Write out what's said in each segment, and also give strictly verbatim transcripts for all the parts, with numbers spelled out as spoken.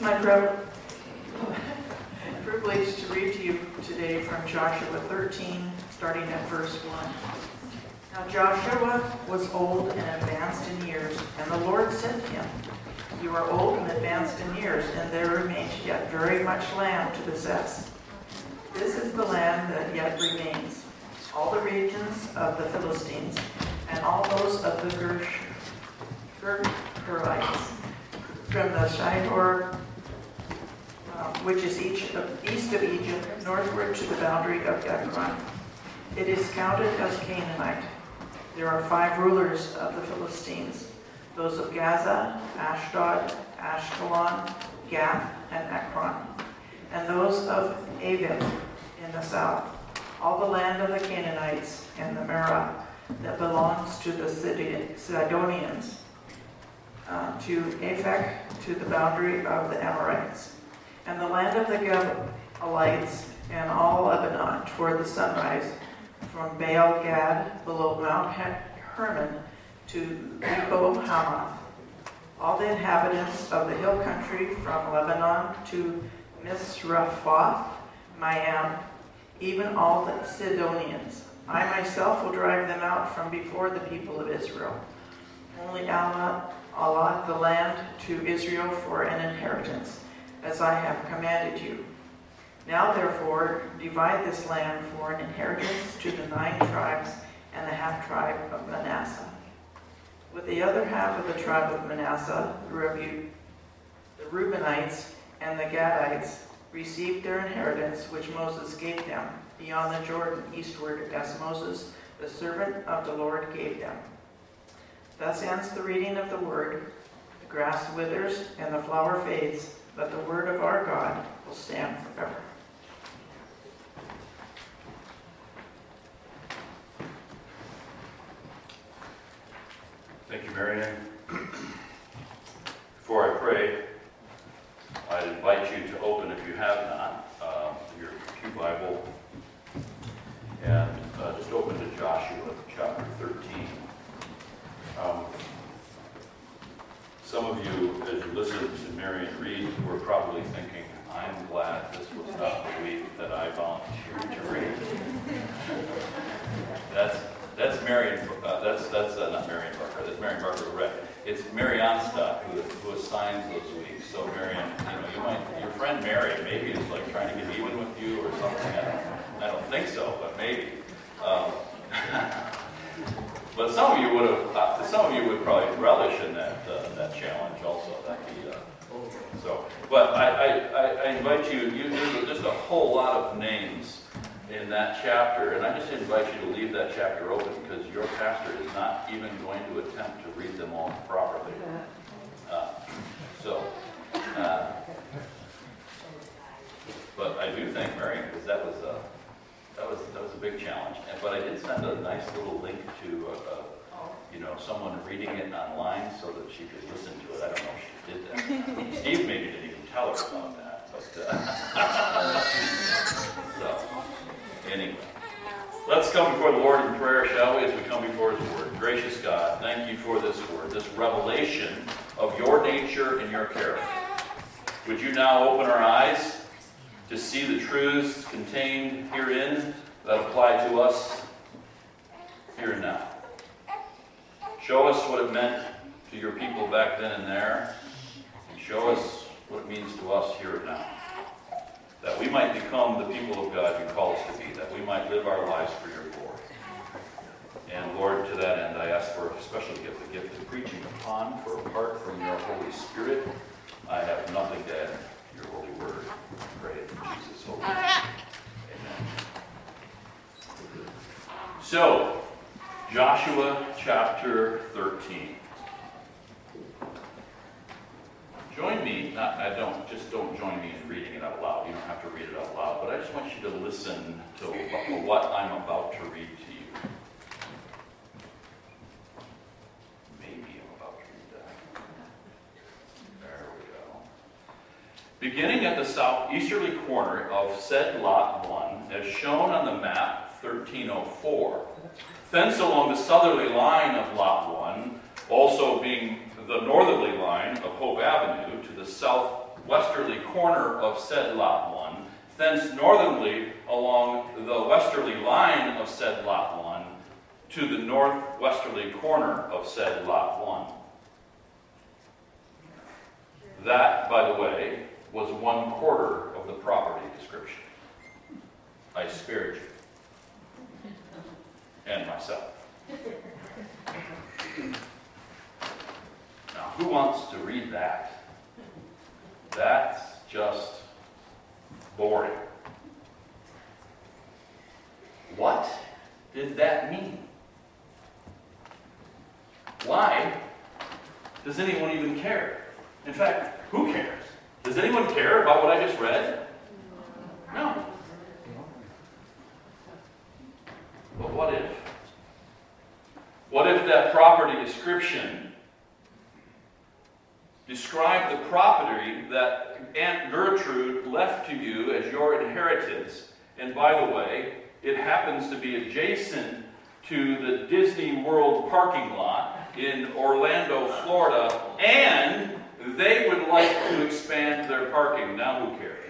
It's my privilege to read to you today from Joshua thirteen, starting at verse one. Now Joshua was old and advanced in years, and the Lord said to him, "You are old and advanced in years, and there remains yet very much land to possess. This is the land that yet remains, all the regions of the Philistines, and all those of the Gersh, Gershurites, from the Shihor, uh, which is each of, east of Egypt, northward to the boundary of Ekron. It is counted as Canaanite. There are five rulers of the Philistines, those of Gaza, Ashdod, Ashkelon, Gath, and Ekron, and those of Avim in the south, all the land of the Canaanites and the Merah that belongs to the Sidonians, uh, to Aphek, to the boundary of the Amorites, and the land of the Gebalites, and all Lebanon toward the sunrise, from Baal Gad below Mount Hermon to Lebo Hamath, all the inhabitants of the hill country from Lebanon to Misrephoth Maim, even all the Sidonians. I myself will drive them out from before the people of Israel. Only Allah allot the land to Israel for an inheritance, as I have commanded you. Now therefore divide this land for an inheritance to the nine tribes and the half-tribe of Manasseh. With the other half of the tribe of Manasseh, the Reubenites and the Gadites received their inheritance which Moses gave them beyond the Jordan eastward, as Moses, the servant of the Lord, gave them. Thus ends the reading of the word. The grass withers and the flower fades, but the word of our God will stand forever. Thank you, Marianne. Before I pray, I invite you to open, if you have not, uh, your Pew Bible, and uh, just open to Joshua chapter thirteen. Um, some of you, as you listen to Marianne read, were probably thinking, I'm glad this was not the week that I volunteered to read. That's that's Marianne, uh, that's that's uh, not Marianne Barker, that's Marianne Barker, right? It's Mary Onstock who, who assigns those weeks. So Marianne, you know, you might, your friend Mary maybe is like trying to get even with you or something. I don't, I don't think so, but maybe. Um, but some of you would have, uh, some of you would probably relish in that uh, that challenge also. That be, uh, so, but I, I, I invite you. You there's just a whole lot of names in that chapter, and I just invite you to leave that chapter open because your pastor is not even going to attempt to read them all properly. Uh, so, uh, but I do thank Marianne because that was a that was that was a big challenge. And, but I did send a nice little link to uh, uh, you know someone reading it online so that she could listen to it. I don't know if she did that. Steve maybe didn't even tell her about that. But uh, so. Anyway, let's come before the Lord in prayer, shall we, as we come before His Word. Gracious God, thank you for this Word, this revelation of your nature and your character. Would you now open our eyes to see the truths contained herein that apply to us here and now? Show us what it meant to your people back then and there, and show us what it means to us here and now. That we might become the people of God you call us to be, that we might live our lives for your glory. And Lord, to that end, I ask for a special gift, the gift of preaching upon, for apart from your Holy Spirit, I have nothing to add to your holy word. I pray it in Jesus' holy name. Amen. So, Joshua chapter thirteen. Join me, not, I don't, just don't join me in reading it out loud. You don't have to read it out loud, but I just want you to listen to what I'm about to read to you. Maybe I'm about to read that. There we go. Beginning at the southeasterly corner of said Lot one, as shown on the map thirteen oh four, thence along the southerly line of Lot one, also being the northerly line of Hope Avenue to the south northwesterly corner of said lot one, thence northernly along the westerly line of said lot one, to the northwesterly corner of said lot one. That, by the way, was one quarter of the property description. I spared you. And myself. Now, who wants to read that? That's just boring. What did that mean? Why does anyone even care? In fact, who cares? Does anyone care about what I just read? No. But what if? What if that property description described the property that Aunt Gertrude left to you as your inheritance, and by the way, it happens to be adjacent to the Disney World parking lot in Orlando, Florida, and they would like to expand their parking. Now who cares?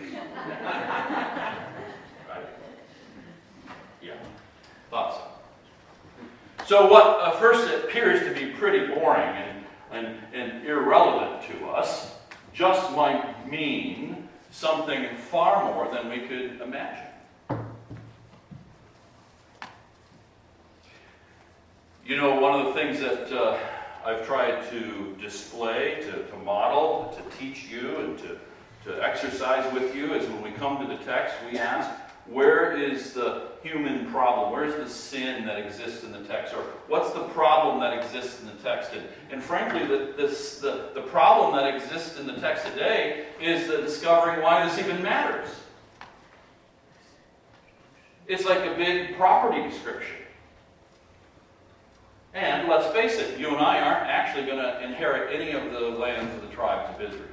Right? Yeah, thought so. So what uh, first appears to be pretty boring and, and, and irrelevant to us just might mean something far more than we could imagine. You know, one of the things that uh, I've tried to display, to, to model, to teach you, and to, to exercise with you is when we come to the text, we ask, where is the human problem? Where's the sin that exists in the text? Or what's the problem that exists in the text? And, and frankly, the, this, the, the problem that exists in the text today is the discovering why this even matters. It's like a big property description. And let's face it, you and I aren't actually going to inherit any of the lands of the tribes of Israel.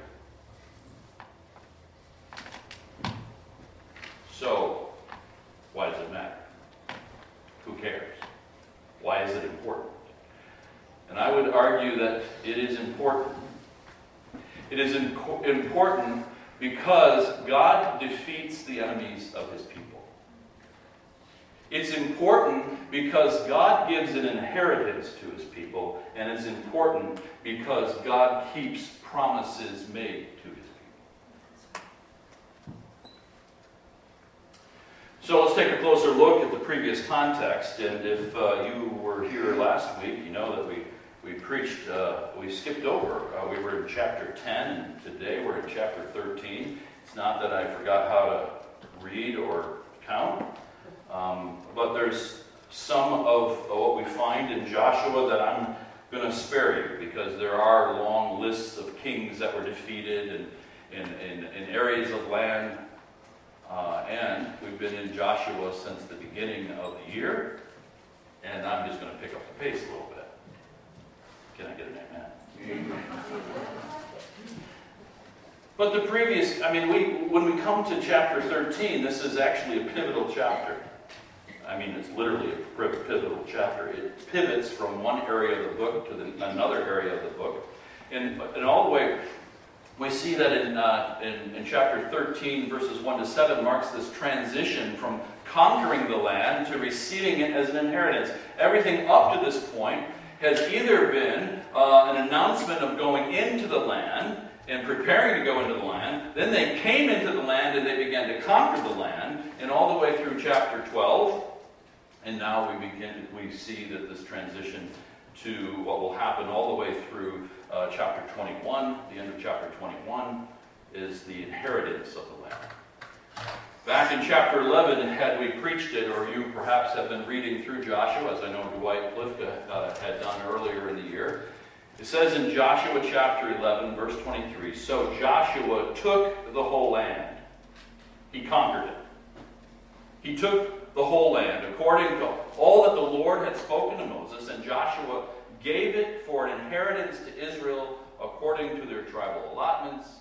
So, why does it matter? Who cares? Why is it important? And I would argue that it is important. It is imp- important because God defeats the enemies of his people. It's important because God gives an inheritance to his people, and it's important because God keeps promises made to his people. So let's take a closer look at the previous context, and if uh, you were here last week, you know that we, we preached, uh, we skipped over. Uh, we were in chapter ten, and today we're in chapter thirteen. It's not that I forgot how to read or count. Um, but there's some of what we find in Joshua that I'm going to spare you because there are long lists of kings that were defeated in, in, in, in areas of land. Uh, and we've been in Joshua since the beginning of the year. And I'm just going to pick up the pace a little bit. Can I get an amen? But the previous, I mean, we when we come to chapter thirteen, this is actually a pivotal chapter. I mean, it's literally a pivotal chapter. It pivots from one area of the book to the, another area of the book. And, and all the way, we see that in, uh, in, in chapter thirteen, verses one to seven, marks this transition from conquering the land to receiving it as an inheritance. Everything up to this point has either been uh, an announcement of going into the land and preparing to go into the land. Then they came into the land and they began to conquer the land. And all the way through chapter twelve, and now we begin, we see that this transition to what will happen all the way through uh, chapter twenty-one, the end of chapter twenty-one, is the inheritance of the land. Back in chapter eleven, had we preached it, or you perhaps have been reading through Joshua, as I know Dwight Plifka uh, had done earlier in the year, it says in Joshua chapter eleven, verse twenty-three, so Joshua took the whole land. He conquered it. He took the whole land, according to all that the Lord had spoken to Moses, and Joshua gave it for an inheritance to Israel according to their tribal allotments.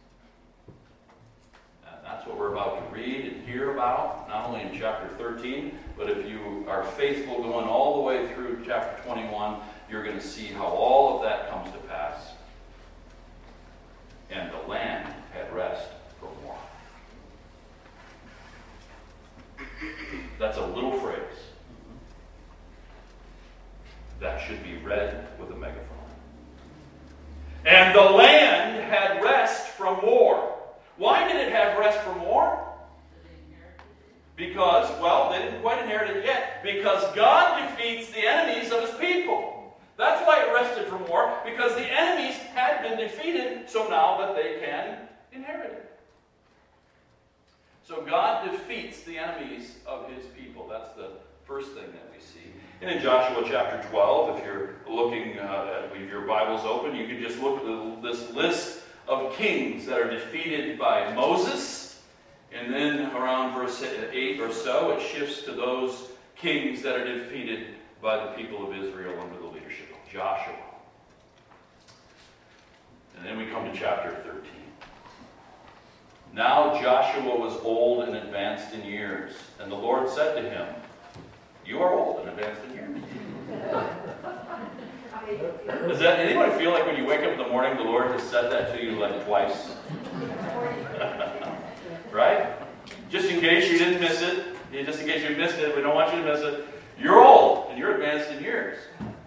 And that's what we're about to read and hear about, not only in chapter thirteen, but if you are faithful going all the way through chapter twenty-one, you're going to see how all of that comes to pass. And the land had rest. the land had rest from war. Why did it have rest from war? Because, well, they didn't quite inherit it yet. Because God defeats the enemies of his people. That's why it rested from war. Because the enemies had been defeated, so now that they can inherit it. So God defeats the enemies of his people. That's the first thing that we see. And in Joshua chapter twelve, if you're looking uh, at your Bibles open, you can just look at this list of kings that are defeated by Moses. And then around verse eight or so, it shifts to those kings that are defeated by the people of Israel under the leadership of Joshua. And then we come to chapter thirteen. Now Joshua was old and advanced in years, and the Lord said to him, "You are old and advanced in years." Does that anybody feel like when you wake up in the morning, the Lord has said that to you like twice? Right? Just in case you didn't miss it, just in case you missed it, we don't want you to miss it. You're old and you're advanced in years.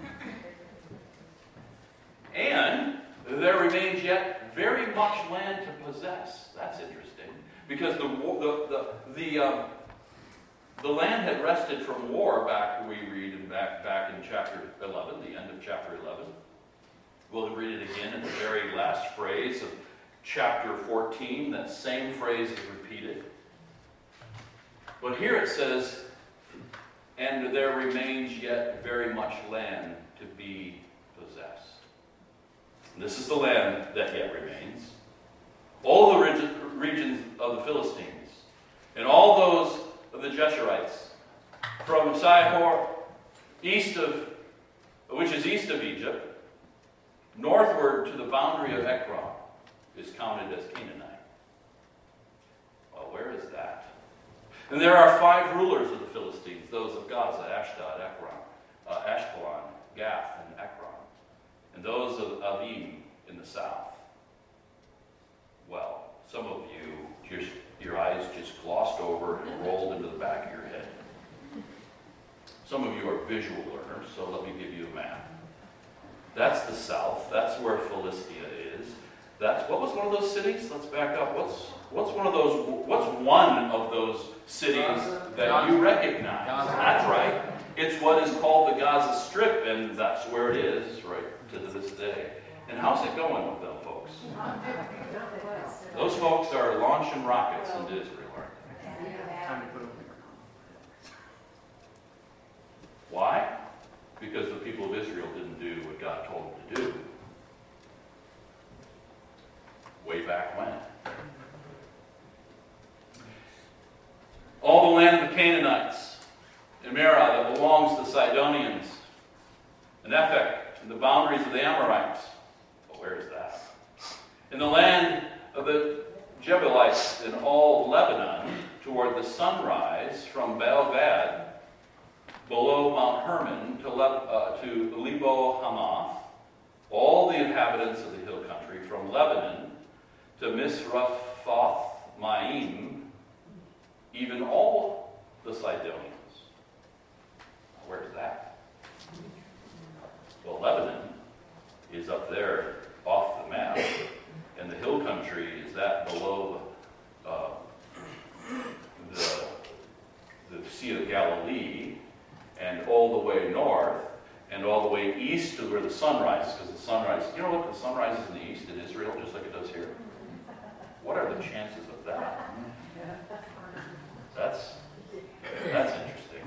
And there remains yet very much land to possess. That's interesting. Because the the the the, um, the land had rested from war back, we read in back, back in chapter eleven, the end of chapter eleven. We'll read it again in the very last phrase of chapter fourteen. That same phrase is repeated. But here it says, "And there remains yet very much land to be possessed." And this is the land that yet remains. All the reg- regions of the Philistines, and all those of the Jeshurites, from Sihor, east of, which is east of Egypt, northward to the boundary of Ekron, is counted as Canaanite. Well, where is that? And there are five rulers of the Philistines, those of Gaza, Ashdod, Ekron, uh, Ashkelon, Gath, and Ekron, and those of Avim in the south. Well, some of you, just, your eyes just glossed over and rolled into the back of your head. Some of you are visual learners, so let me give you a map. That's the south. That's where Philistia is. That's, what was one of those cities? Let's back up. What's what's one of those? What's one of those cities that you recognize? That's right. It's what is called the Gaza Strip, and that's where it is right to this day. And how's it going with them folks? Those folks are launching rockets into Israel, aren't they? Why? Because the people of Israel didn't do what God told them to do. Way back when. All the land of the Canaanites, in Merah, that belongs to the Sidonians, and Ephek, and the boundaries of the Amorites. Well, where is that? In the land of the Jebuelites in all Lebanon, toward the sunrise, from Baal-Gad, below Mount Hermon, to, Le- uh, to Lebo Hamath, all the inhabitants of the hill country, from Lebanon to Misrephoth Maim, even all the Sidonians. Where's that? Well, Lebanon is up there off the map, and the hill country is that below uh, the, the Sea of Galilee, and all the way north, and all the way east to where the sun rises, because the sun rises, you know what, the sun rises in the east in Israel, just like it does here. What are the chances of that? That's, that's interesting.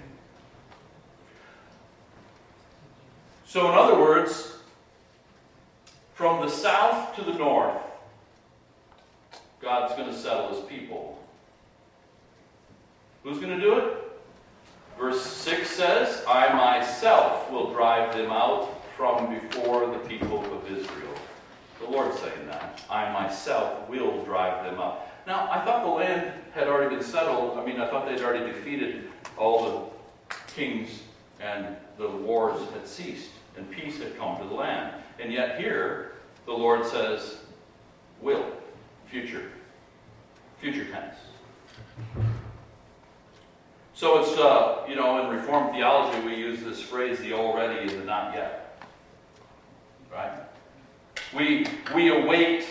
So in other words, from the south to the north, God's going to settle his people. Who's going to do it? Verse six says, "I myself will drive them out from before the people of Israel." The Lord's saying that. I myself will drive them out. Now, I thought the land had already been settled. I mean, I thought they'd already defeated all the kings and the wars had ceased and peace had come to the land. And yet here, the Lord says, will, future, future tense. So it's, uh, you know, in Reformed theology, we use this phrase, the already and the not yet. Right? We, we await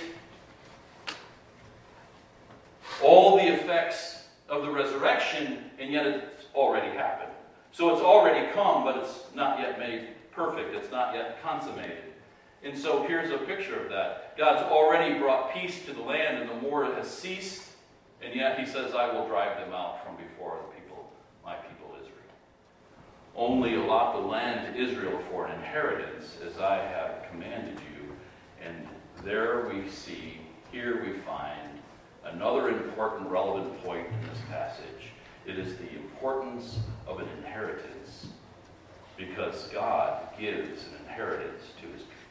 all the effects of the resurrection, and yet it's already happened. So it's already come, but it's not yet made perfect. It's not yet consummated. And so here's a picture of that. God's already brought peace to the land, and the war has ceased, and yet he says, I will drive them out from before the people, my people Israel. Only allot the land to Israel for an inheritance, as I have commanded you. And there we see, here we find another important, relevant point in this passage. It is the importance of an inheritance, because God gives an inheritance to his people.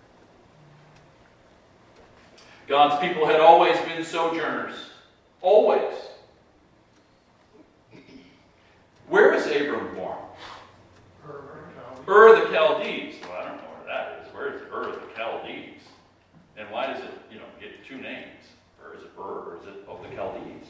God's people had always been sojourners. Always. Where was Abram born? Ur the Chaldees. Well, I don't know where that is. Where is Ur the Chaldees? And why does it, you know, get two names? Or is it Ur, or is it of the Chaldees?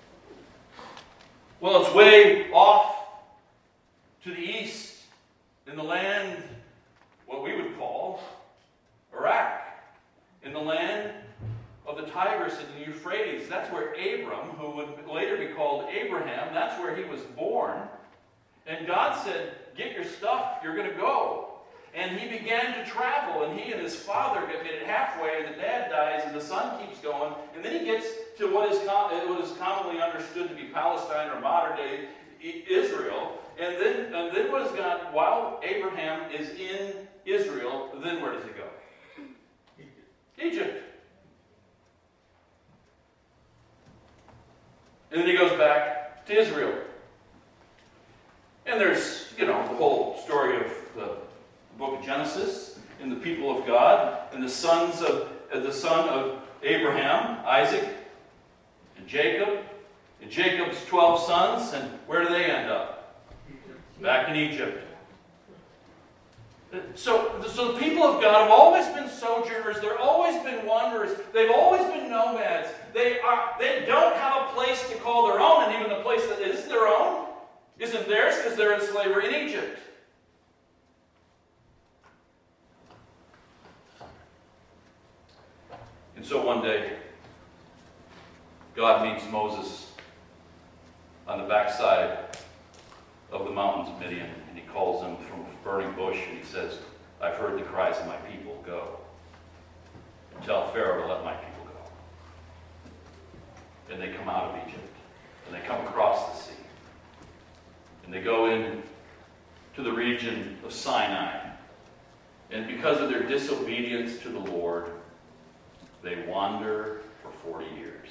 Well, it's way off to the east in the land, what we would call Iraq. In the land of the Tigris and the Euphrates. That's where Abram, who would later be called Abraham, that's where he was born. And God said, get your stuff, you're going to go. And he began to travel, and he and his father get made it halfway, and the dad dies, and the son keeps going. And then he gets to what is, com- what is commonly understood to be Palestine or modern-day Israel. And then, and then what is God, while Abraham is in Israel, then where does he go? Egypt. And then he goes back to Israel. And there's, you know, the whole story of the book of Genesis, and the people of God, and the sons of uh, the son of Abraham, Isaac, and Jacob, and Jacob's twelve sons, and where do they end up? Back in Egypt. So, so the people of God have always been sojourners. They've always been wanderers. They've always been nomads. They are. They don't have a place to call their own, and even the place that is their own isn't theirs because they're in slavery in Egypt. And so one day, God meets Moses on the backside of the mountains of Midian, and he calls him from a burning bush, and he says, I've heard the cries of my people, go. And tell Pharaoh to let my people go. And they come out of Egypt, and they come across the sea. And they go in to the region of Sinai. And because of their disobedience to the Lord, they wander for forty years.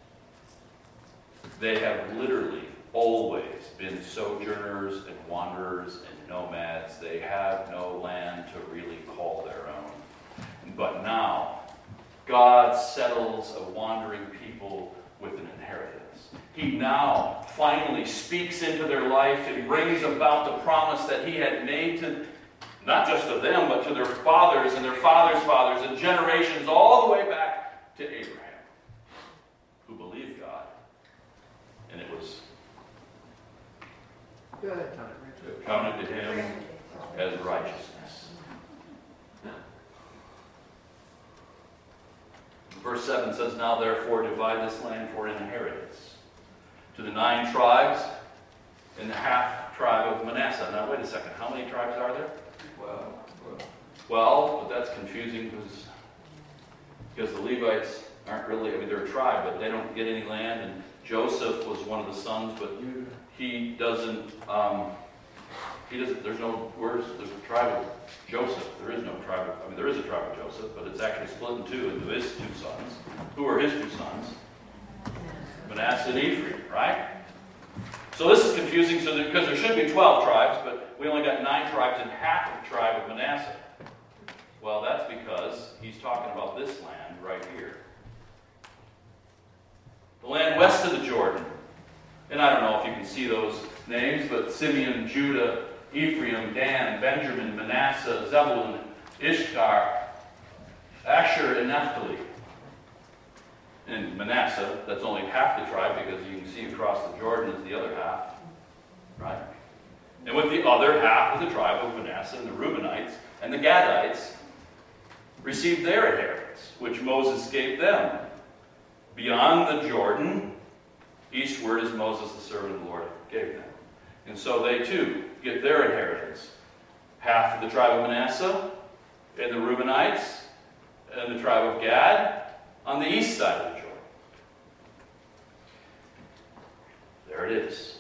They have literally always been sojourners and wanderers and nomads. They have no land to really call their own. But now, God settles a wandering people with an inheritance. He now finally speaks into their life and brings about the promise that he had made to not just to them, but to their fathers and their fathers' fathers and generations all the way back to Abraham, who believed God. And it was Good. counted to him as righteousness. Verse seven says, now therefore divide this land for inheritance to the nine tribes and the half tribe of Manasseh. Now wait a second, how many tribes are there? Well, Twelve, but that's confusing because because the Levites aren't really, I mean, they're a tribe, but they don't get any land, and Joseph was one of the sons, but he doesn't, um, he doesn't, there's no, where's the tribe of Joseph? There is no tribe of, I mean, there is a tribe of Joseph, but it's actually split in two into his two sons. Who are his two sons? Manasseh and Ephraim, right? So this is confusing, so that, because there should be twelve tribes, but we only got nine tribes and half of the tribe of Manasseh. Well, that's because he's talking about this land right here. The land west of the Jordan. And I don't know if you can see those names, but Simeon, Judah, Ephraim, Dan, Benjamin, Manasseh, Zebulun, Issachar, Asher, and Naphtali. And Manasseh, that's only half the tribe because you can see across the Jordan is the other half. Right? And with the other half of the tribe of Manasseh and the Reubenites and the Gadites, received their inheritance, which Moses gave them. Beyond the Jordan, eastward, as Moses, the servant of the Lord, gave them. And so they too get their inheritance. Half of the tribe of Manasseh, and the Reubenites, and the tribe of Gad, on the east side of the Jordan. There it is.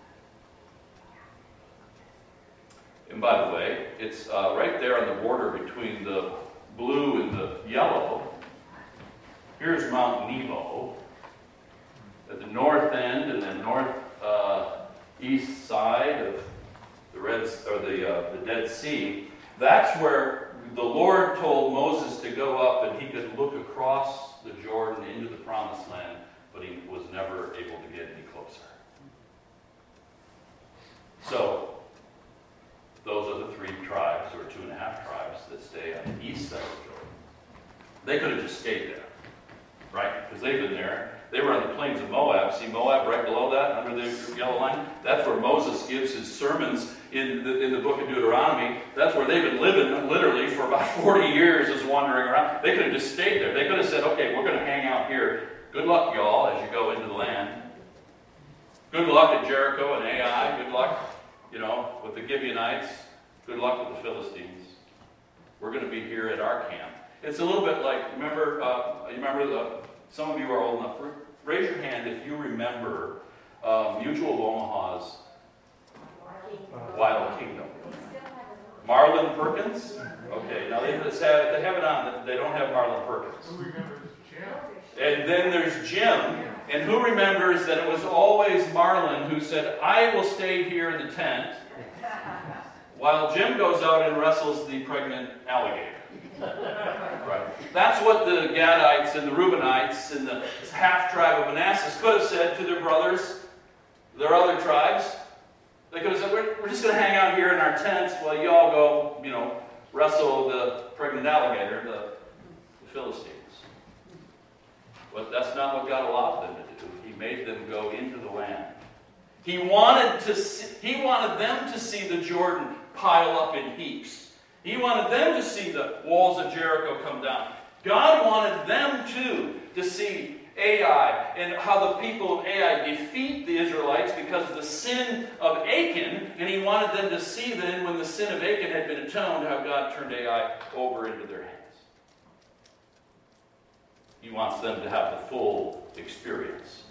And by the way, it's uh, right there on the border between the blue and the yellow. Here's Mount Nebo at the north end and the north uh, east side of the Red or the uh, the Dead Sea. That's where the Lord told Moses to go up, and he could look across the Jordan into the Promised Land, but he was never able to get any closer. So, those are the three tribes, or two and a half tribes, that stay on the east side of the Jordan. They could have just stayed there, right? Because they've been there. They were on the plains of Moab. See Moab right below that, under the yellow line? That's where Moses gives his sermons in the, in the book of Deuteronomy. That's where they've been living literally for about forty years, is wandering around. They could have just stayed there. They could have said, okay, we're going to hang out here. Good luck, y'all, as you go into the land. Good luck at Jericho and Ai. Good luck, you know, with the Gibeonites. Good luck with the Philistines. We're going to be here at our camp. It's a little bit like, remember, uh, you remember the, some of you are old enough. Raise your hand if you remember uh, Mutual of Omaha's Wild Kingdom. Marlon Perkins? Okay, now they, just have, they have it on. They don't have Marlon Perkins. Who remembers Jim? And then there's Jim. And who remembers that it was always Marlon who said, I will stay here in the tent, while Jim goes out and wrestles the pregnant alligator. Right. That's what the Gadites and the Reubenites and the half tribe of Manasseh could have said to their brothers, their other tribes. They could have said, we're, we're just going to hang out here in our tents while you all go, you know, wrestle the pregnant alligator, the, the Philistines. But that's not what God allowed them to do. He made them go into the land. He wanted to see, he wanted them to see the Jordan pile up in heaps. He wanted them to see the walls of Jericho come down. God wanted them too to see Ai and how the people of Ai defeat the Israelites because of the sin of Achan, and he wanted them to see then when the sin of Achan had been atoned how God turned Ai over into their hands. He wants them to have the full experience.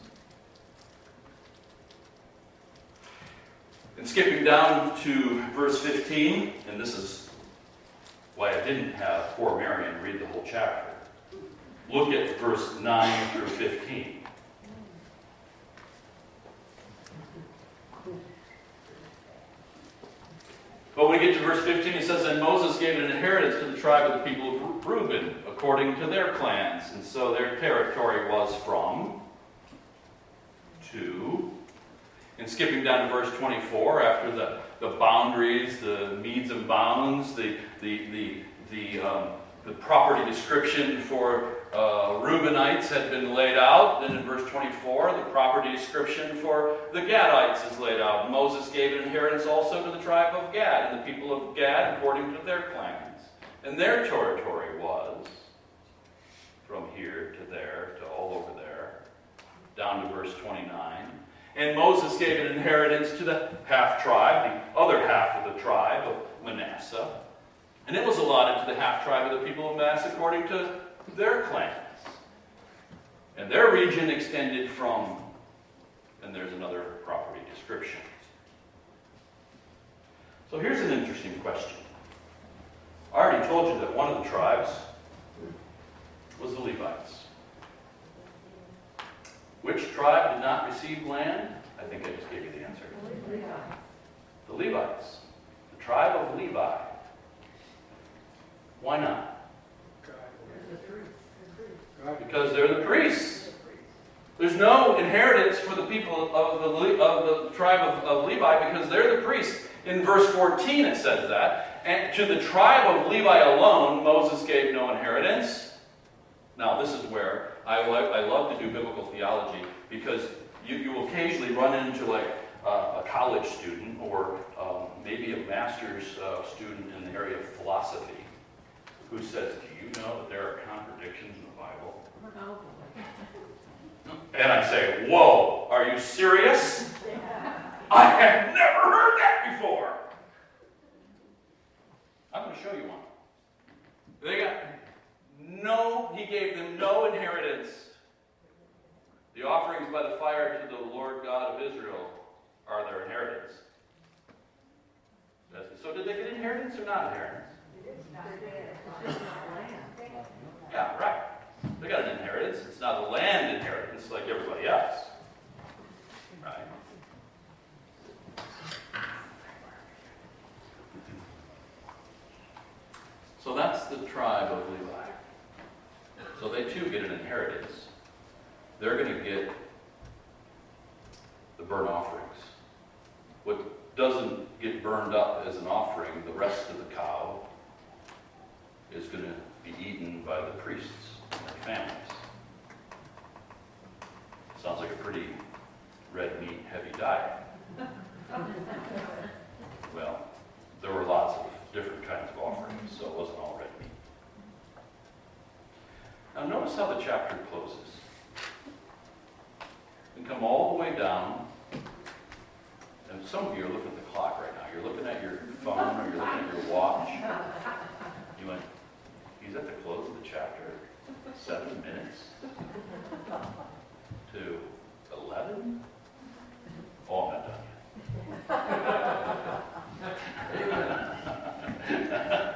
And skipping down to verse fifteen, and this is why I didn't have poor Marion read the whole chapter. Look at verse nine through fifteen. But when we get to verse fifteen, he says, and Moses gave an inheritance to the tribe of the people of Reuben, according to their clans. And so their territory was from, to, and skipping down to verse twenty-four, after the, the boundaries, the meeds and bounds, the, the, the, the, um, the property description for uh, Reubenites had been laid out. Then in verse twenty-four, the property description for the Gadites is laid out. Moses gave an inheritance also to the tribe of Gad, and the people of Gad according to their clans. And their territory was from here to there, to all over there, down to verse twenty-nine. And Moses gave an inheritance to the half tribe, the other half of the tribe of Manasseh. And it was allotted to the half tribe of the people of Manasseh according to their clans. And their region extended from, and there's another property description. So here's an interesting question. I already told you that one of the tribes was the Levites. Which tribe did not receive land? I think I just gave you the answer. The Levites. The tribe of Levi. Why not? Because they're the priests. There's no inheritance for the people of the, of the tribe of, of Levi because they're the priests. In verse fourteen it says that. And to the tribe of Levi alone, Moses gave no inheritance. Now this is where I, lo- I love to do biblical theology because you, you will occasionally run into like uh, a college student or um, maybe a master's uh, student in the area of philosophy who says, do you know that there are contradictions in the Bible? And I say, whoa, are you serious? I have never heard that before. I'm going to show you one. They got no, he gave them no inheritance. The offerings by the fire to the Lord God of Israel are their inheritance. So did they get inheritance or not inheritance? Yeah, right. They got an inheritance. It's not a land inheritance like everybody else. Right? So that's the tribe of Levi. So they too get an inheritance. They're going to get the burnt offerings. What doesn't get burned up as an offering, the rest of the cow, is going to be eaten by the priests and their families. Sounds like a pretty red meat heavy diet. Well, there were lots of different kinds of offerings, so it wasn't all red meat. Now notice how the chapter closes. And come all the way down, and some of you are looking at the clock right now. You're looking at your phone or you're looking at your watch. You went, he's at the close of the chapter. Seven minutes to eleven. Oh, I'm not done yet.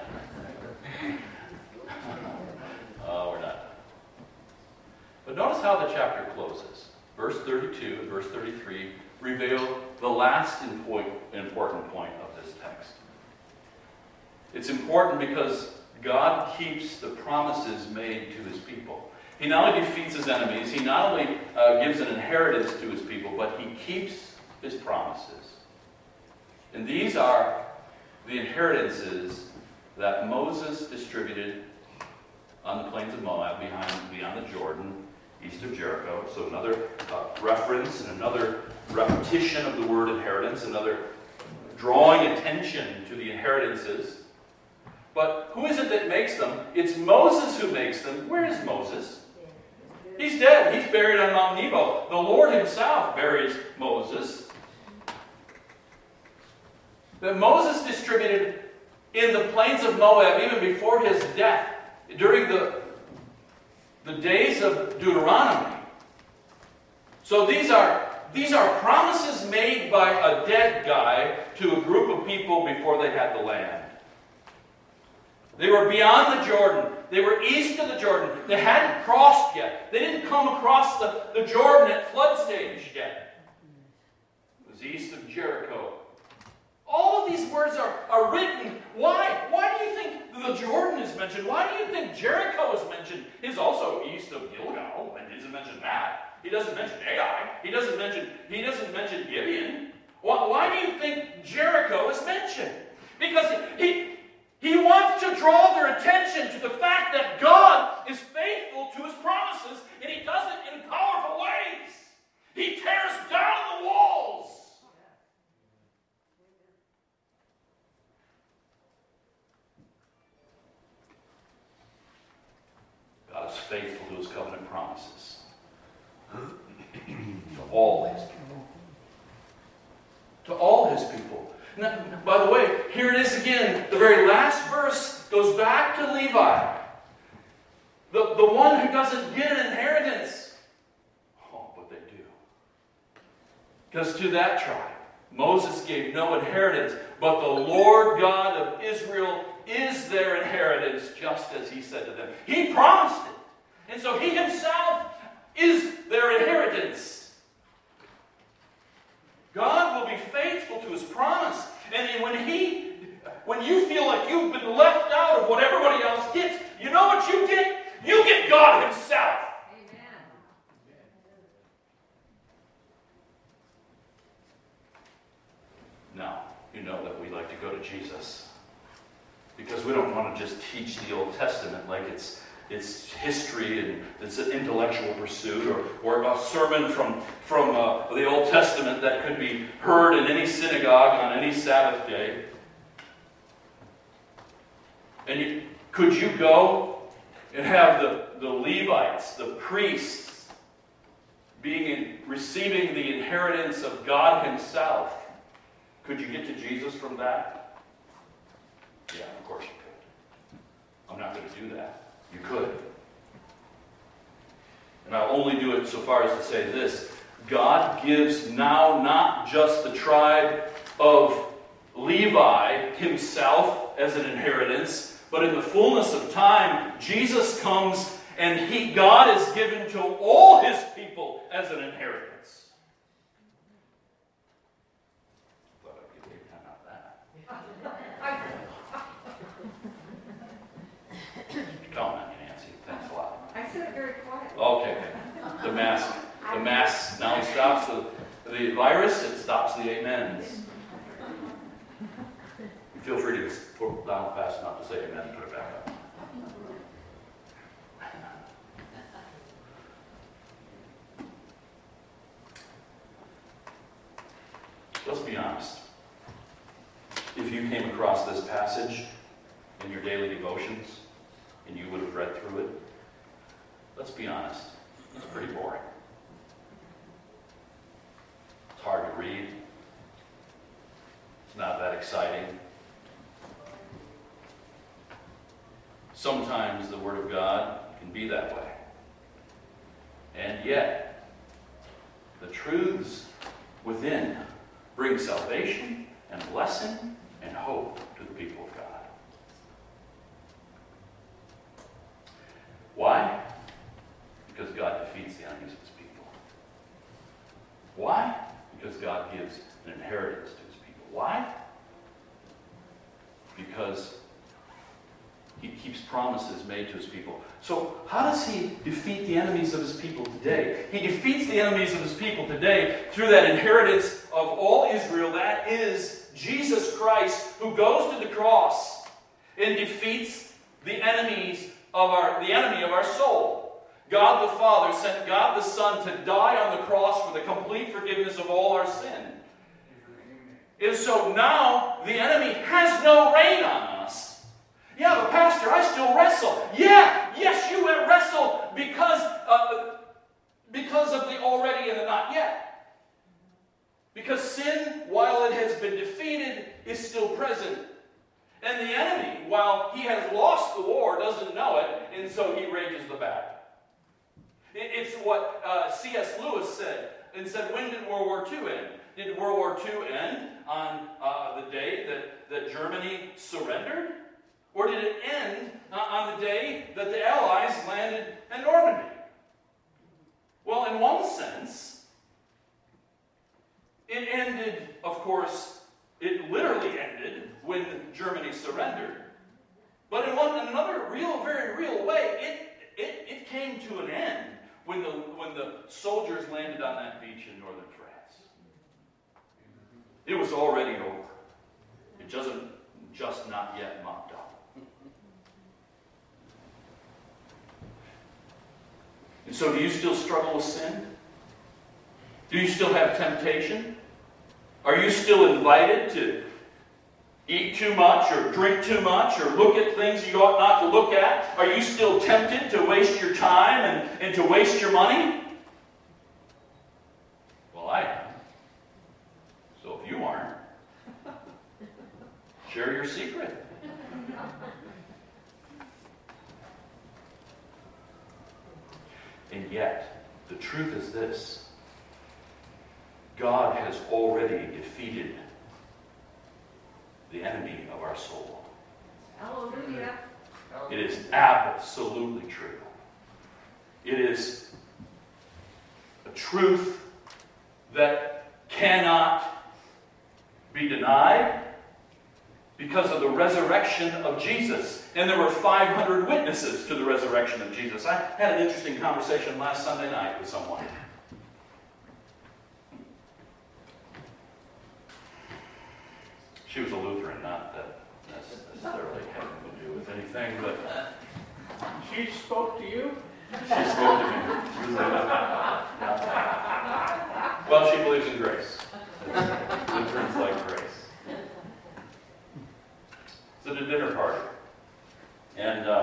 Oh, we're not done. But notice how the chapter closes. Verse thirty-two and verse thirty-three reveal the last important point of this text. It's important because God keeps the promises made to his people. He not only defeats his enemies, he not only uh, gives an inheritance to his people, but he keeps his promises. And these are the inheritances that Moses distributed on the plains of Moab, behind, beyond the Jordan, east of Jericho. So another uh, reference and another repetition of the word inheritance, another drawing attention to the inheritances. But who is it that makes them? It's Moses who makes them. Where is Moses? He's dead. He's buried on Mount Nebo. The Lord himself buries Moses. That Moses distributed in the plains of Moab, even before his death, during the, the days of Deuteronomy. So these are, these are promises made by a dead guy to a group of people before they had the land. They were beyond the Jordan. They were east of the Jordan. They hadn't crossed yet. They didn't come across the, the Jordan at flood stage yet. It was east of Jericho. All of these words are, are written. Why? Why do you think the Jordan is mentioned? Why do you think Jericho is mentioned? He's also east of Gilgal, and he doesn't mention that. He doesn't mention Ai. He doesn't mention, he doesn't mention Gibeon. Why, why do you think Jericho is mentioned? Because he, he wants to draw their attention to the fact that God is faithful to his promises, and he does it in powerful ways. He tears down the walls. God is faithful to his covenant promises to all his people. To all his people. Now, by the way, here it is again. The very last verse goes back to Levi. The, the one who doesn't get an inheritance. Oh, but they do. Because to that tribe, Moses gave no inheritance, but the Lord God of Israel is their inheritance, just as he said to them. He promised it. And so he himself is their inheritance. God will be faithful to his promise. And when he, when you feel like you've been left out of what everybody else gets, you know what you get? You get God himself. Amen. Now, you know that we like to go to Jesus. Because we don't want to just teach the Old Testament like it's it's history and it's an intellectual pursuit, or, or a sermon from, from uh, the Old Testament that could be heard in any synagogue on any Sabbath day. And you Could you go and have the, the Levites, the priests, being in, receiving the inheritance of God himself? Could you get to Jesus from that? Yeah, of course you could. I'm not going to do that. You could. And I'll only do it so far as to say this. God gives now not just the tribe of Levi himself as an inheritance, but in the fullness of time, Jesus comes and he, God is given to all his people as an inheritance. Thought I'd give you a time out that. Come on, Nancy. Thanks a lot. I said it very quietly. Okay. The mask. The mask now stops the, the virus. It stops the amens. Feel free to just put it down fast enough to say amen and put it back up. Let's be honest. If you came across this passage in your daily devotions and you would have read through it, let's be honest, it's pretty boring. It's hard to read. It's not that exciting. Sometimes the Word of God can be that way. And yet, the truths within bring salvation and blessing and hope to the people of God. Why? Because God defeats the enemies of his people. Why? Because God gives an inheritance to his people. Why? Because he keeps promises made to his people. So how does he defeat the enemies of his people today? He defeats the enemies of his people today through that inheritance of all Israel. That is Jesus Christ, who goes to the cross and defeats the enemies of our the enemy of our soul. God the Father sent God the Son to die on the cross for the complete forgiveness of all our sin. And so now the enemy has no reign on us. Yeah, but Pastor, I still wrestle. Yeah, yes, you wrestle because, uh, because of the already and the not yet. Because sin, while it has been defeated, is still present. And the enemy, while he has lost the war, doesn't know it, and so he rages the battle. It's what uh, C S Lewis said, and said, when did World War Two end? Did World War Two end on uh, the day that, that Germany surrendered? Or did it end uh, on the day that the Allies landed at Normandy? Well, in one sense, it ended, of course, it literally ended when Germany surrendered. But in, one, in another real, very real way, it, it, it came to an end when the, when the soldiers landed on that beach in northern France. It was already over. It doesn't just not yet mopped up. And so do you still struggle with sin? Do you still have temptation? Are you still invited to eat too much or drink too much or look at things you ought not to look at? Are you still tempted to waste your time and, and to waste your money? Well, I am. So if you aren't, share your secret. And yet, the truth is this. God has already defeated the enemy of our soul. Hallelujah. It is absolutely true. It is a truth that cannot be denied because of the resurrection of Jesus. And there were five hundred witnesses to the resurrection of Jesus. I had an interesting conversation last Sunday night with someone. She was a Lutheran, not that necessarily having to do with anything, but She spoke to you? she spoke to me. She was like, well, she believes in grace. Lutherans like grace. It's at a dinner party. And uh,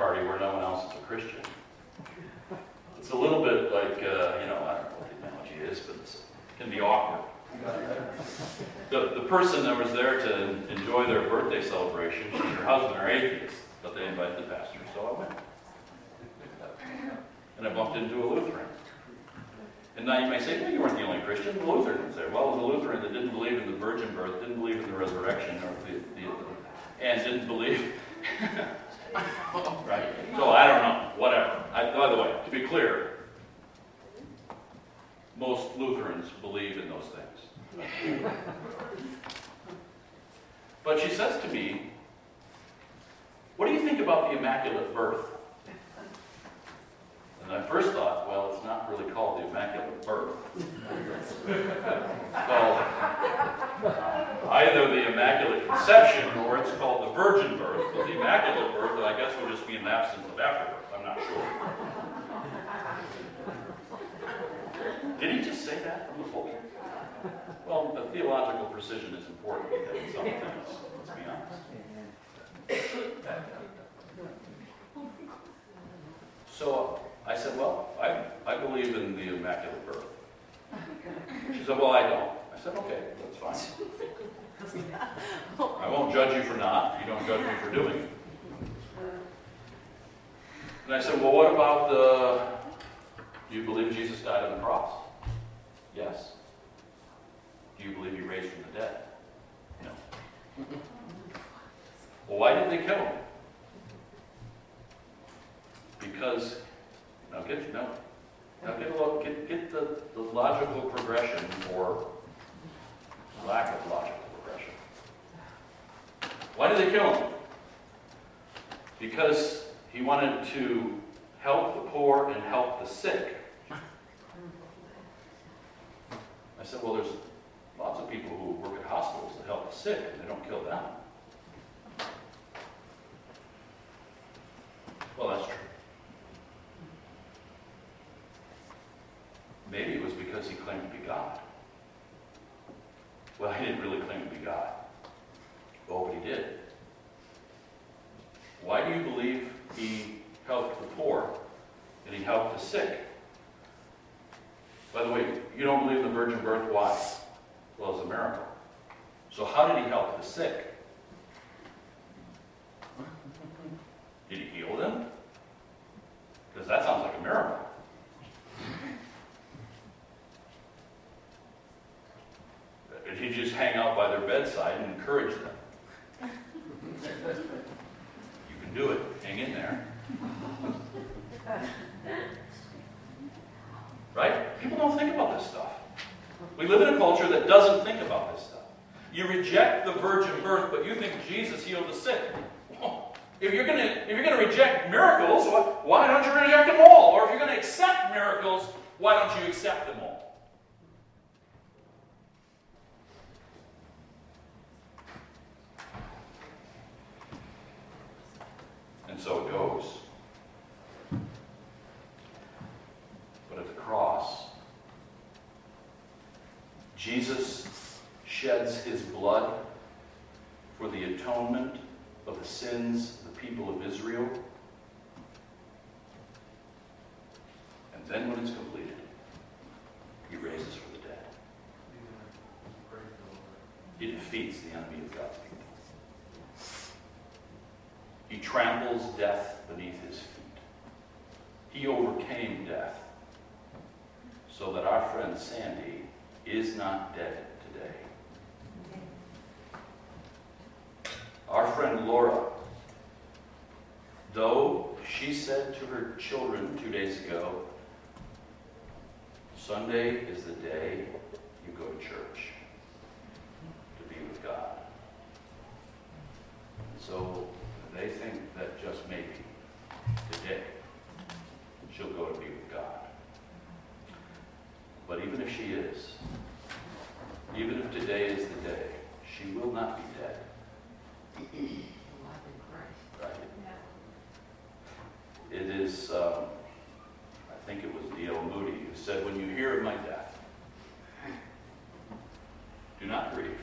party where no one else is a Christian. It's a little bit like, uh, you know, I don't know what the analogy is, but it's, it can be awkward. The, the person that was there to enjoy their birthday celebration, she and her husband are atheists, but they invited the pastor, so I went. And I bumped into a Lutheran. And now you may say, well, you weren't the only Christian. The Lutheran was there. Well, it was a Lutheran that didn't believe in the virgin birth, didn't believe in the resurrection, or the, the, and didn't believe. Right? So I don't know. Whatever. I, by the way, to be clear, most Lutherans believe in those things. But she says to me, what do you think about the Immaculate Birth? And I first thought, well, it's not really called the Immaculate Birth. It's called either the Immaculate Conception or it's called the Virgin Birth. But the Immaculate Birth, I guess, would just be an absence of afterbirth. I'm not sure. Did he just say that from the pulpit? Well, the theological precision is important in some things, let's be honest. So I said, well, I, I believe in the Immaculate Birth. She said, well, I don't. I said, okay, that's fine. I won't judge you for not. You don't judge me for doing it. And I said, well, what about the, do you believe Jesus died on the cross? Yes. Do you believe he raised from the dead? No. Well, why did they kill him? Because, now get, no, now get, a look, get, get the, the logical progression or lack of logical progression. Why did they kill him? Because he wanted to help the poor and help the sick. I said, well, there's lots of people who work at hospitals that help the sick, and they don't kill them. Well, that's true. Maybe it was because he claimed to be God. Well, he didn't really claim to be God. Oh, but he did. Why do you believe he helped the poor and he helped the sick? By the way, you don't believe in the virgin birth. Why? Well, it's a miracle. So how did he help the sick? Did he heal them? Because that sounds like a miracle. Did he just hang out by their bedside and encourage them? You can do it. Hang in there. Right? People don't think about this stuff. We live in a culture that doesn't think about this stuff. You reject the virgin birth, but you think Jesus healed the sick. If you're going to if you're going to reject miracles, why don't you reject them all? Or if you're going to accept miracles, why don't you accept them all? And so it goes. But at the cross, Jesus sheds his blood for the atonement of the sins of the people of Israel. And then when it's completed, he raises from the dead. He defeats the enemy of God's people. He tramples death beneath his feet. He overcame death so that our friend Sandy is not dead today. Our friend Laura, though she said to her children two days ago, Sunday is the day you go to church to be with God. So they think that just maybe today she'll go to be with God. But even if she is, even if today is the day, she will not be dead. Right? It is, um, I think it was D L Moody who said, when you hear of my death, do not grieve.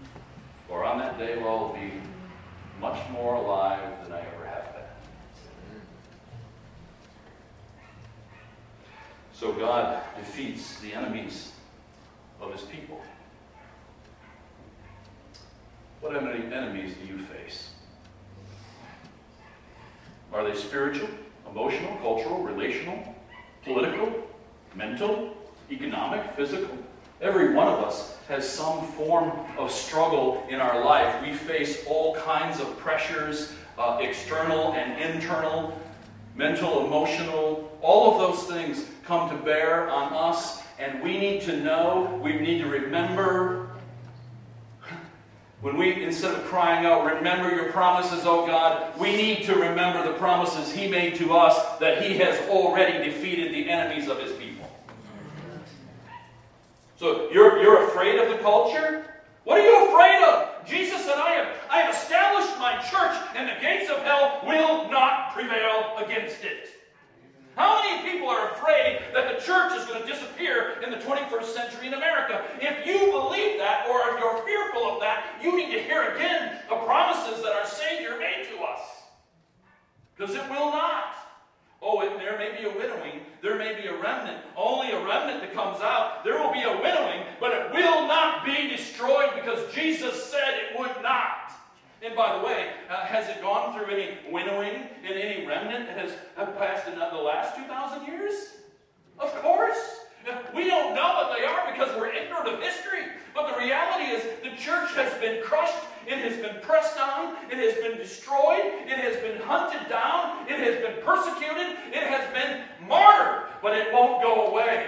For on that day we'll all be much more alive than I ever have been. So God defeats the enemies of his people. What enemies do you face? Are they spiritual, emotional, cultural, relational, political, mental, economic, physical? Every one of us has some form of struggle in our life. We face all kinds of pressures, uh, external and internal, mental, emotional. All of those things come to bear on us, and we need to know, we need to remember. When we, instead of crying out, remember your promises, oh God, we need to remember the promises he made to us, that he has already defeated the enemies of his people. So you're, you're afraid of the culture? What are you afraid of? Jesus said, I have, I have established my church, and the gates of hell will not prevail against it. How many people are afraid that the church is going to disappear in the twenty-first century in America? If you believe that, or if you're fearful of that, you need to hear again the promises that our Savior made to us. Because it will not. Oh, it, there may be a winnowing. There may be a remnant. Only a remnant that comes out. There will be a winnowing, but it will not be destroyed because Jesus said it would not. And by the way, uh, has it gone through any winnowing in any remnant that has uh, passed in the last two thousand years? Of course. We don't know what they are because we're ignorant of history. But the reality is the church has been crushed. It has been pressed down. It has been destroyed. It has been hunted down. It has been persecuted. It has been martyred. But it won't go away.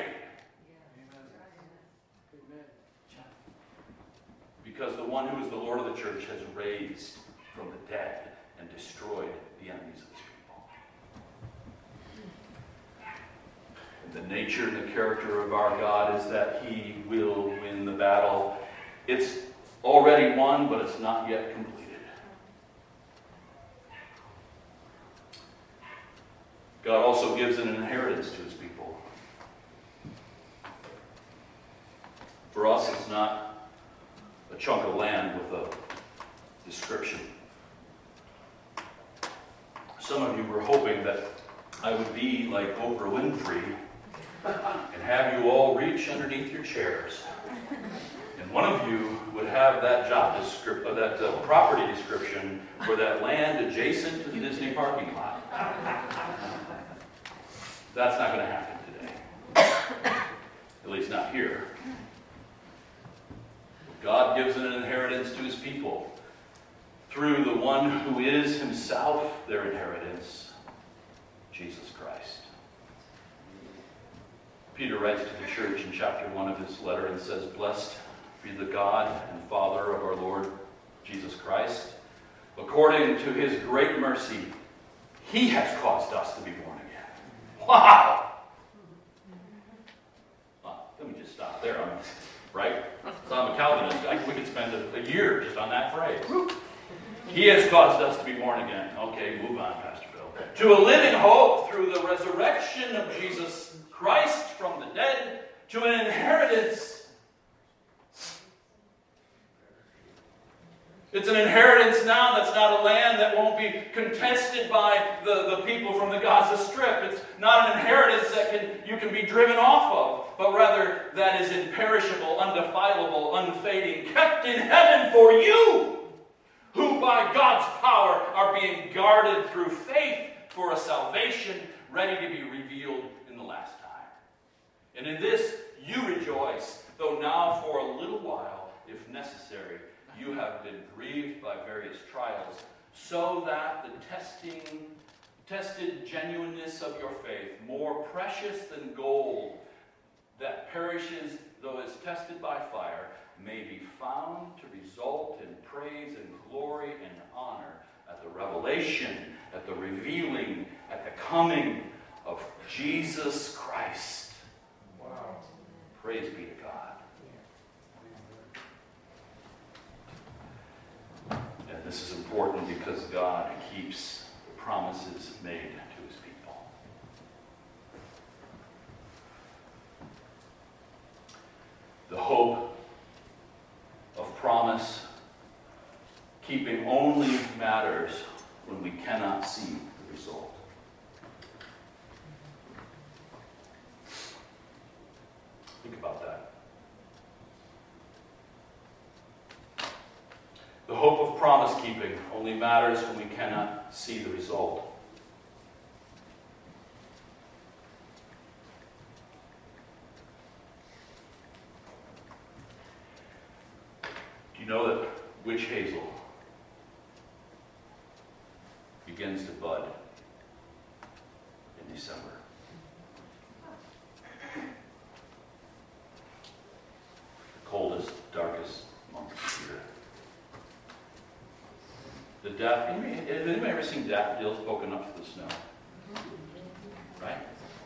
Because the one who is the Lord of the church has raised from the dead and destroyed the enemies of his people. And the nature and the character of our God is that he will win the battle. It's already won, but it's not yet completed. God also gives an inheritance to his people. For us, it's not a chunk of land with a description. Some of you were hoping that I would be like Oprah Winfrey and have you all reach underneath your chairs. And one of you would have that job description, that uh, property description for that land adjacent to the Disney parking lot. That's not going to happen today. At least not here. God gives an inheritance to his people through the one who is himself their inheritance, Jesus Christ. Peter writes to the church in chapter one of his letter and says, "Blessed be the God and Father of our Lord Jesus Christ. According to his great mercy, he has caused us to be born again." Wow! Well, let me just stop there. I'm, right? So I'm a Calvinist. I, we could spend a, a year just on that phrase. He has caused us to be born again. Okay, move on, Pastor Bill. To a living hope through the resurrection of Jesus Christ from the dead, to an inheritance. It's an inheritance now that's not a land that won't be contested by the, the people from the Gaza Strip. It's not an inheritance that can you can be driven off of, but rather that is imperishable, undefilable, unfading, kept in heaven for you, who by God's power are being guarded through faith for a salvation ready to be revealed in the last time. And in this you rejoice, though now for a little while, if necessary, you have been grieved by various trials, so that the testing, tested genuineness of your faith, more precious than gold that perishes though is tested by fire, may be found to result in praise and glory and honor at the revelation, at the revealing, at the coming of Jesus Christ. Wow. Praise be to God. And this is important because God keeps the promises made to his people. The hope of promise keeping only matters when we cannot see the result. hope of promise keeping only matters when we cannot see the result. Do you know that witch hazel begins to bud in December? The coldest, darkest month of the year. The daff- have anybody ever seen daffodils poking up through the snow? Right?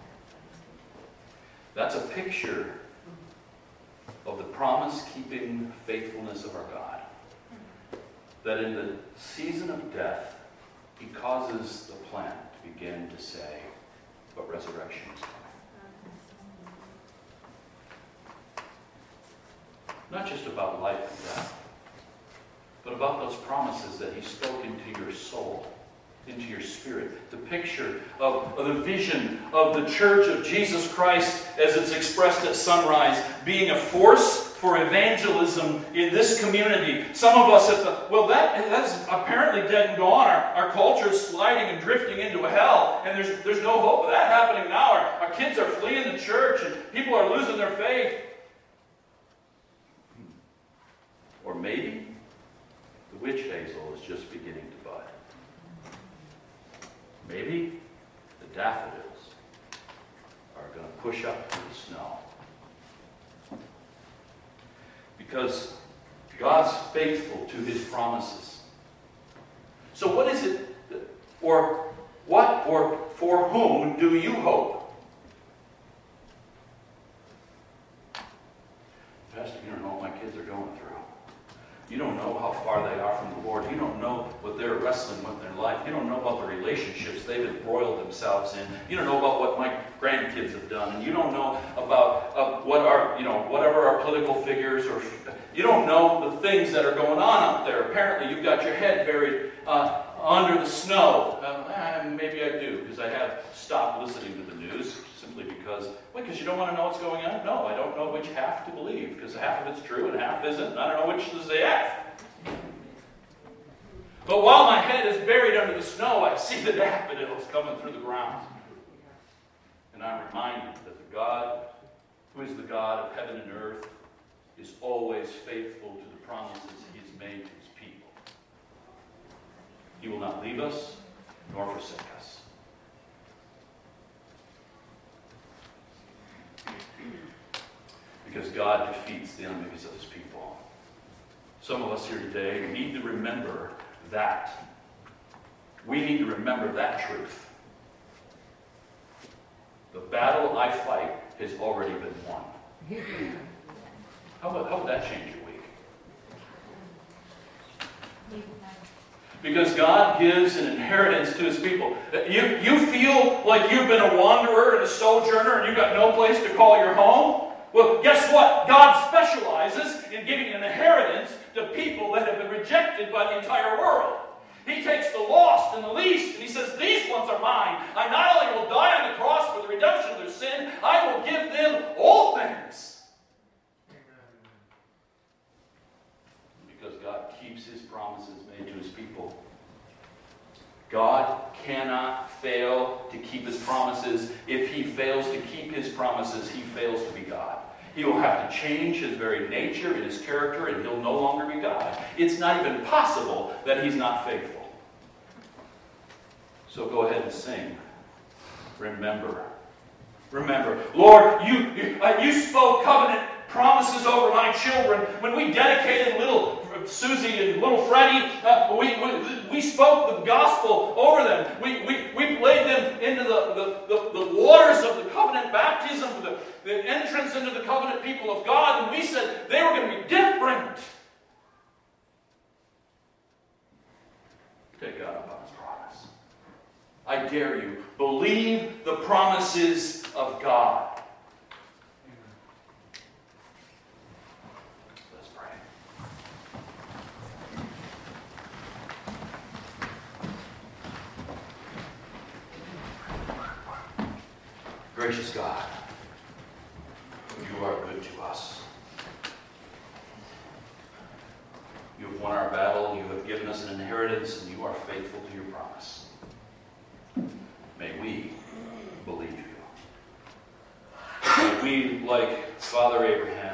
That's a picture of the promise-keeping faithfulness of our God. That in the season of death, He causes the plant to begin to say, but resurrection is coming. Not just about life and death, but about those promises that He spoke into your soul, into your spirit. The picture of, of the vision of the Church of Jesus Christ as it's expressed at Sunrise, being a force for evangelism in this community. Some of us have thought, well, that, that's apparently dead and gone. Our, our culture is sliding and drifting into a hell, and there's, there's no hope of that happening now. Our, our kids are fleeing the church, and people are losing their faith. Or maybe the witch hazel is just beginning to bud. Maybe the daffodils are going to push up through the snow. Because God's faithful to His promises. So what is it, or what or for whom do you hope? Pastor, you don't know what my kids are going through. You don't know how far they are from the Lord. You don't know what they're wrestling with in their life. You don't know about the relationships they've embroiled themselves in. You don't know about what my grandkids have done. And you don't know about uh, what our, you know, whatever our political figures, or you don't know the things that are going on out there. Apparently you've got your head buried uh, under the snow. Uh, eh, maybe I do, because I have stopped listening to the news. Simply because, well, because you don't want to know what's going on? No, I don't know which half to believe, because half of it's true and half isn't, and I don't know which is the half. But while my head is buried under the snow, I see the daffodils coming through the ground. And I'm reminded that the God, who is the God of heaven and earth, is always faithful to the promises He has made to His people. He will not leave us nor forsake us. Because God defeats the enemies of His people. Some of us here today need to remember that. We need to remember that truth. The battle I fight has already been won. How would, how would that change your week? Because God gives an inheritance to His people. You, you feel like you've been a wanderer and a sojourner and you've got no place to call your home? Well, guess what? God specializes in giving an inheritance to people that have been rejected by the entire world. He takes the lost and the least, and He says, these ones are mine. I not only will die on the cross for the redemption of their sin, I will give them all things. Because God keeps His promises made to His people. God cannot fail to keep His promises. If He fails to keep His promises, He fails to be God. He will have to change His very nature and His character, and He'll no longer be God. It's not even possible that He's not faithful. So go ahead and sing. Remember. Remember. Lord, you, you, uh, you spoke covenant promises over my children. When we dedicated little Susie and little Freddie, uh, we, we, we spoke the gospel over them. We, we, we laid them into the, the, the, the waters of the covenant baptism, the, the entrance into the covenant people of God, and we said they were going to be different. Take God up on His promise. I dare you, believe the promises of God. Gracious God, you are good to us. You have won our battle. You have us an inheritance, and you are faithful to your promise. May we believe you. May we, like Father Abraham,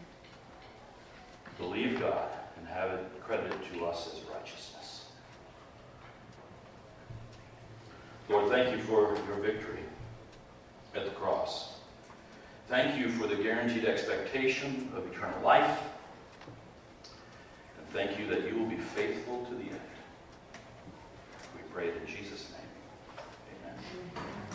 believe God and have it credited to us as righteousness. Lord, thank you for your victory at the cross. Thank you for the guaranteed expectation of eternal life. And thank you that you will be faithful to the end. We pray it in Jesus' name. Amen.